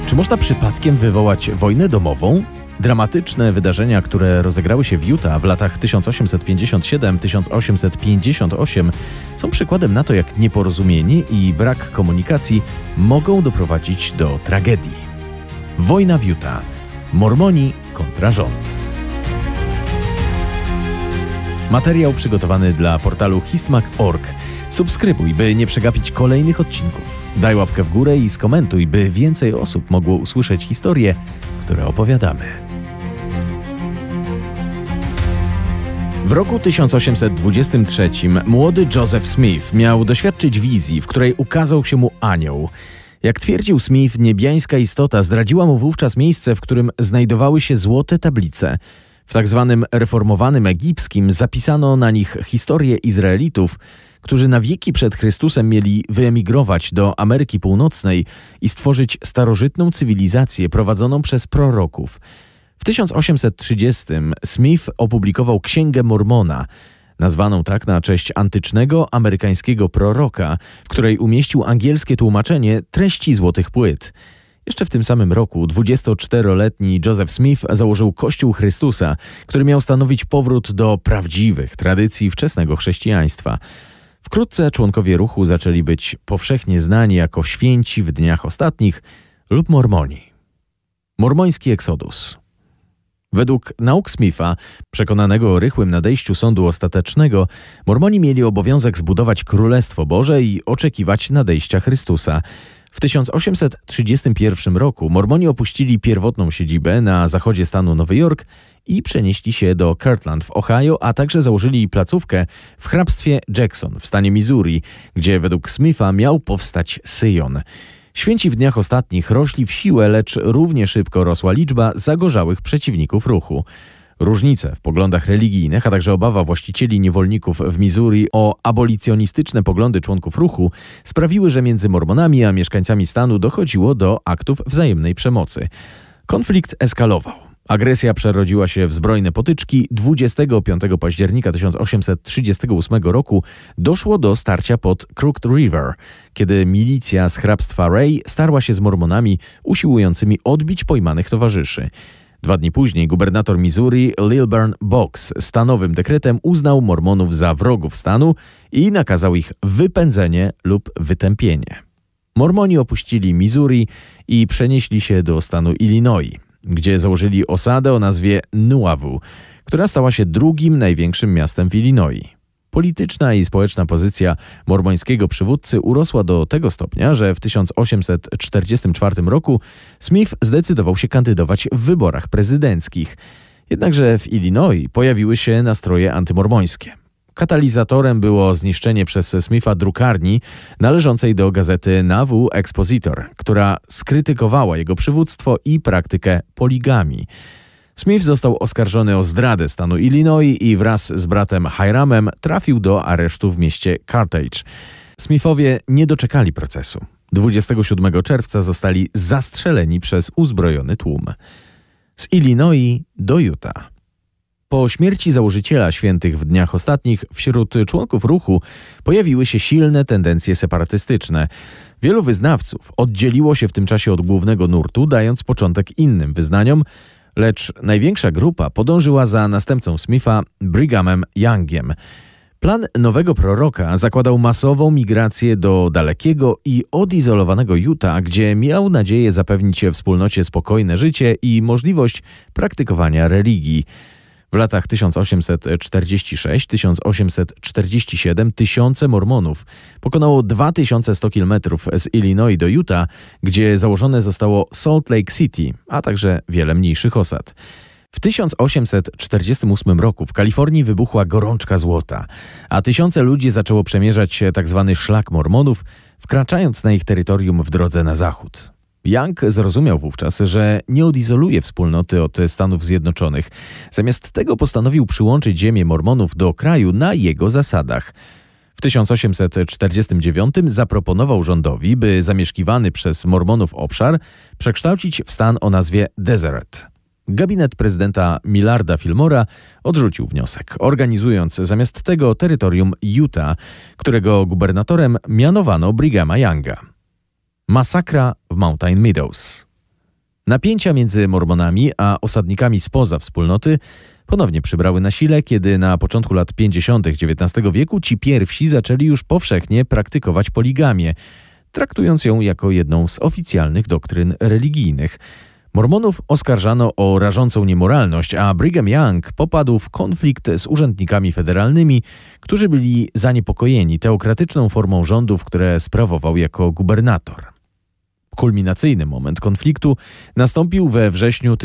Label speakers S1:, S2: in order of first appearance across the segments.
S1: Czy można przypadkiem wywołać wojnę domową? Dramatyczne wydarzenia, które rozegrały się w Utah w latach 1857-1858 są przykładem na to, jak nieporozumienie i brak komunikacji mogą doprowadzić do tragedii. Wojna w Utah. Mormoni kontra rząd. Materiał przygotowany dla portalu histmag.org. Subskrybuj, by nie przegapić kolejnych odcinków. Daj łapkę w górę i skomentuj, by więcej osób mogło usłyszeć historie, które opowiadamy. W roku 1823 młody Joseph Smith miał doświadczyć wizji, w której ukazał się mu anioł. Jak twierdził Smith, niebiańska istota zdradziła mu wówczas miejsce, w którym znajdowały się złote tablice. W tak zwanym reformowanym egipskim zapisano na nich historię Izraelitów, którzy na wieki przed Chrystusem mieli wyemigrować do Ameryki Północnej i stworzyć starożytną cywilizację prowadzoną przez proroków. W 1830 Smith opublikował Księgę Mormona, nazwaną tak na cześć antycznego amerykańskiego proroka, w której umieścił angielskie tłumaczenie treści Złotych Płyt. Jeszcze w tym samym roku 24-letni Joseph Smith założył Kościół Chrystusa, który miał stanowić powrót do prawdziwych tradycji wczesnego chrześcijaństwa. Wkrótce członkowie ruchu zaczęli być powszechnie znani jako święci w dniach ostatnich lub mormoni. Mormoński Exodus. Według nauk Smitha, przekonanego o rychłym nadejściu sądu ostatecznego, mormoni mieli obowiązek zbudować Królestwo Boże i oczekiwać nadejścia Chrystusa. W 1831 roku mormoni opuścili pierwotną siedzibę na zachodzie stanu Nowy Jork i przenieśli się do Kirtland w Ohio, a także założyli placówkę w hrabstwie Jackson w stanie Missouri, gdzie według Smitha miał powstać Syjon. Święci w dniach ostatnich rośli w siłę, lecz równie szybko rosła liczba zagorzałych przeciwników ruchu. Różnice w poglądach religijnych, a także obawa właścicieli niewolników w Missouri o abolicjonistyczne poglądy członków ruchu sprawiły, że między mormonami a mieszkańcami stanu dochodziło do aktów wzajemnej przemocy. Konflikt eskalował. Agresja przerodziła się w zbrojne potyczki. 25 października 1838 roku doszło do starcia pod Crooked River, kiedy milicja z hrabstwa Ray starła się z mormonami usiłującymi odbić pojmanych towarzyszy. 2 dni później gubernator Missouri Lilburn Boggs stanowym dekretem uznał mormonów za wrogów stanu i nakazał ich wypędzenie lub wytępienie. Mormoni opuścili Missouri i przenieśli się do stanu Illinois, gdzie założyli osadę o nazwie Nuavu, która stała się drugim największym miastem w Illinois. Polityczna i społeczna pozycja mormońskiego przywódcy urosła do tego stopnia, że w 1844 roku Smith zdecydował się kandydować w wyborach prezydenckich. Jednakże w Illinois pojawiły się nastroje antymormońskie. Katalizatorem było zniszczenie przez Smitha drukarni należącej do gazety Nauvoo Expositor, która skrytykowała jego przywództwo i praktykę poligami. Smith został oskarżony o zdradę stanu Illinois i wraz z bratem Hiramem trafił do aresztu w mieście Carthage. Smithowie nie doczekali procesu. 27 czerwca zostali zastrzeleni przez uzbrojony tłum. Z Illinois do Utah. Po śmierci założyciela Świętych w dniach ostatnich wśród członków ruchu pojawiły się silne tendencje separatystyczne. Wielu wyznawców oddzieliło się w tym czasie od głównego nurtu, dając początek innym wyznaniom, lecz największa grupa podążyła za następcą Smitha, Brighamem Youngiem. Plan nowego proroka zakładał masową migrację do dalekiego i odizolowanego Utah, gdzie miał nadzieję zapewnić wspólnocie spokojne życie i możliwość praktykowania religii. W latach 1846-1847 tysiące mormonów pokonało 2100 km z Illinois do Utah, gdzie założone zostało Salt Lake City, a także wiele mniejszych osad. W 1848 roku w Kalifornii wybuchła gorączka złota, a tysiące ludzi zaczęło przemierzać tzw. szlak mormonów, wkraczając na ich terytorium w drodze na zachód. Young zrozumiał wówczas, że nie odizoluje wspólnoty od Stanów Zjednoczonych. Zamiast tego postanowił przyłączyć ziemię mormonów do kraju na jego zasadach. W 1849 zaproponował rządowi, by zamieszkiwany przez mormonów obszar przekształcić w stan o nazwie Deseret. Gabinet prezydenta Millarda Fillmora odrzucił wniosek, organizując zamiast tego terytorium Utah, którego gubernatorem mianowano Brighama Younga. Masakra w Mountain Meadows. Napięcia między Mormonami a osadnikami spoza wspólnoty ponownie przybrały na sile, kiedy na początku lat 50. XIX wieku ci pierwsi zaczęli już powszechnie praktykować poligamię, traktując ją jako jedną z oficjalnych doktryn religijnych. Mormonów oskarżano o rażącą niemoralność, a Brigham Young popadł w konflikt z urzędnikami federalnymi, którzy byli zaniepokojeni teokratyczną formą rządów, które sprawował jako gubernator. Kulminacyjny moment konfliktu nastąpił we wrześniu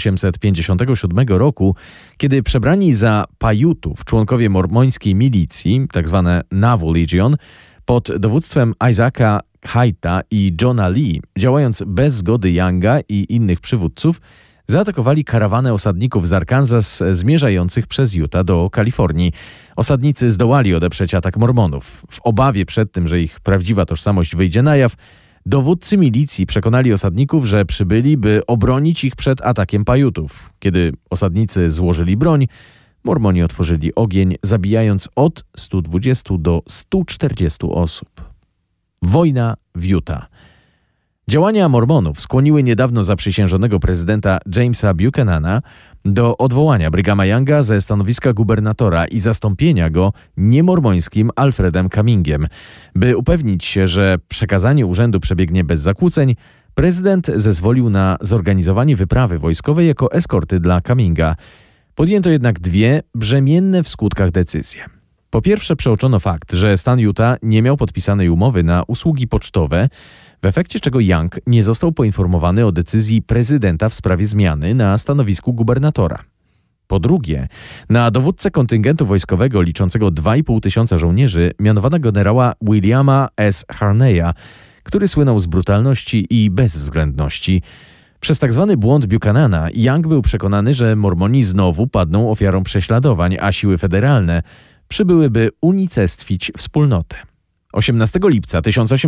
S1: 1857 roku, kiedy przebrani za Paiutów członkowie mormońskiej milicji, tzw. Nauvoo Legion, pod dowództwem Isaaca Hayta i Johna Lee, działając bez zgody Younga i innych przywódców, zaatakowali karawanę osadników z Arkansas zmierzających przez Utah do Kalifornii. Osadnicy zdołali odeprzeć atak Mormonów. W obawie przed tym, że ich prawdziwa tożsamość wyjdzie na jaw, dowódcy milicji przekonali osadników, że przybyli, by obronić ich przed atakiem Paiutów. Kiedy osadnicy złożyli broń, Mormoni otworzyli ogień, zabijając od 120 do 140 osób. Wojna w Utah. Działania Mormonów skłoniły niedawno zaprzysiężonego prezydenta Jamesa Buchanana do odwołania Brighama Younga ze stanowiska gubernatora i zastąpienia go niemormońskim Alfredem Cummingiem. By upewnić się, że przekazanie urzędu przebiegnie bez zakłóceń, prezydent zezwolił na zorganizowanie wyprawy wojskowej jako eskorty dla Cumminga. Podjęto jednak dwie brzemienne w skutkach decyzje. Po pierwsze, przeoczono fakt, że stan Utah nie miał podpisanej umowy na usługi pocztowe, w efekcie czego Young nie został poinformowany o decyzji prezydenta w sprawie zmiany na stanowisku gubernatora. Po drugie, na dowódcę kontyngentu wojskowego liczącego 2,5 tysiąca żołnierzy mianowano generała Williama S. Harneya, który słynął z brutalności i bezwzględności. Przez tzw. błąd Buchanana Young był przekonany, że Mormoni znowu padną ofiarą prześladowań, a siły federalne przybyłyby unicestwić wspólnotę. 18 lipca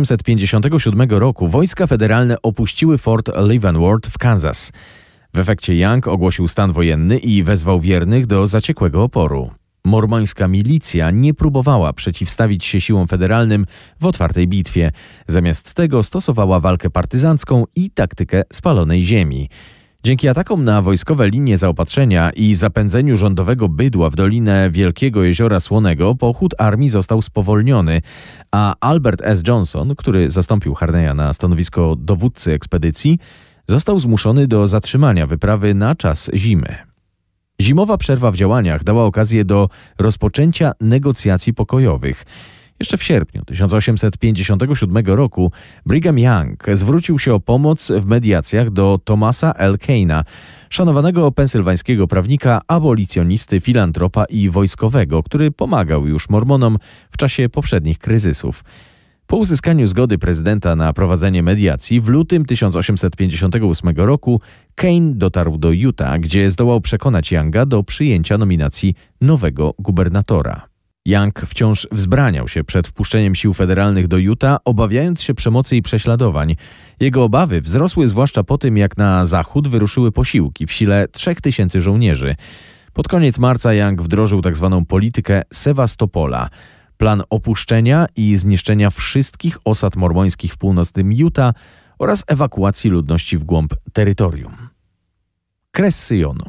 S1: 1857 roku wojska federalne opuściły Fort Leavenworth w Kansas. W efekcie Young ogłosił stan wojenny i wezwał wiernych do zaciekłego oporu. Mormońska milicja nie próbowała przeciwstawić się siłom federalnym w otwartej bitwie. Zamiast tego stosowała walkę partyzancką i taktykę spalonej ziemi. Dzięki atakom na wojskowe linie zaopatrzenia i zapędzeniu rządowego bydła w dolinę Wielkiego Jeziora Słonego pochód armii został spowolniony, a Albert S. Johnson, który zastąpił Harneya na stanowisko dowódcy ekspedycji, został zmuszony do zatrzymania wyprawy na czas zimy. Zimowa przerwa w działaniach dała okazję do rozpoczęcia negocjacji pokojowych. Jeszcze w sierpniu 1857 roku Brigham Young zwrócił się o pomoc w mediacjach do Thomasa L. Kane'a, szanowanego pensylwańskiego prawnika, abolicjonisty, filantropa i wojskowego, który pomagał już Mormonom w czasie poprzednich kryzysów. Po uzyskaniu zgody prezydenta na prowadzenie mediacji w lutym 1858 roku Kane dotarł do Utah, gdzie zdołał przekonać Younga do przyjęcia nominacji nowego gubernatora. Young wciąż wzbraniał się przed wpuszczeniem sił federalnych do Utah, obawiając się przemocy i prześladowań. Jego obawy wzrosły zwłaszcza po tym, jak na zachód wyruszyły posiłki w sile 3000 żołnierzy. Pod koniec marca Young wdrożył tzw. politykę Sewastopola, plan opuszczenia i zniszczenia wszystkich osad mormońskich w północnym Utah oraz ewakuacji ludności w głąb terytorium. Kres Syjonu.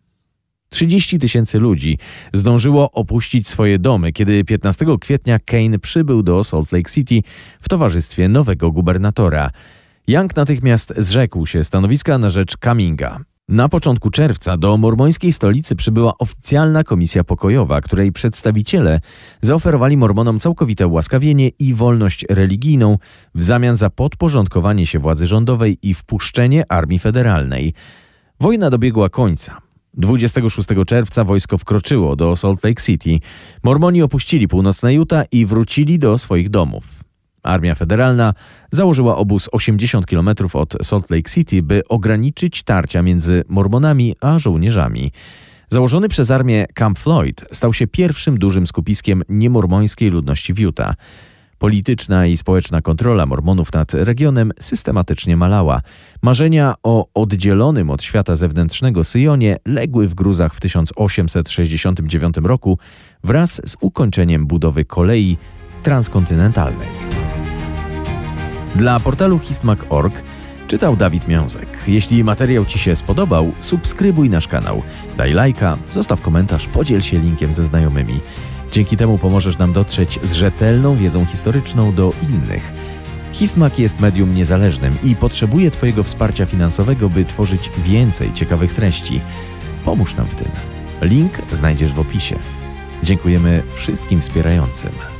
S1: 30 000 ludzi zdążyło opuścić swoje domy, kiedy 15 kwietnia Kane przybył do Salt Lake City w towarzystwie nowego gubernatora. Young natychmiast zrzekł się stanowiska na rzecz Cumminga. Na początku czerwca do mormońskiej stolicy przybyła oficjalna komisja pokojowa, której przedstawiciele zaoferowali Mormonom całkowite ułaskawienie i wolność religijną w zamian za podporządkowanie się władzy rządowej i wpuszczenie armii federalnej. Wojna dobiegła końca. 26 czerwca wojsko wkroczyło do Salt Lake City. Mormoni opuścili północne Utah i wrócili do swoich domów. Armia federalna założyła obóz 80 km od Salt Lake City, by ograniczyć tarcia między Mormonami a żołnierzami. Założony przez armię Camp Floyd stał się pierwszym dużym skupiskiem niemormońskiej ludności w Utah. Polityczna i społeczna kontrola Mormonów nad regionem systematycznie malała. Marzenia o oddzielonym od świata zewnętrznego Syjonie legły w gruzach w 1869 roku wraz z ukończeniem budowy kolei transkontynentalnej. Dla portalu histmag.org Czytał Dawid Miązek. Jeśli materiał Ci się spodobał, subskrybuj nasz kanał, daj lajka, zostaw komentarz, podziel się linkiem ze znajomymi. Dzięki temu pomożesz nam dotrzeć z rzetelną wiedzą historyczną do innych. Histmag jest medium niezależnym i potrzebuje Twojego wsparcia finansowego, by tworzyć więcej ciekawych treści. Pomóż nam w tym. Link znajdziesz w opisie. Dziękujemy wszystkim wspierającym.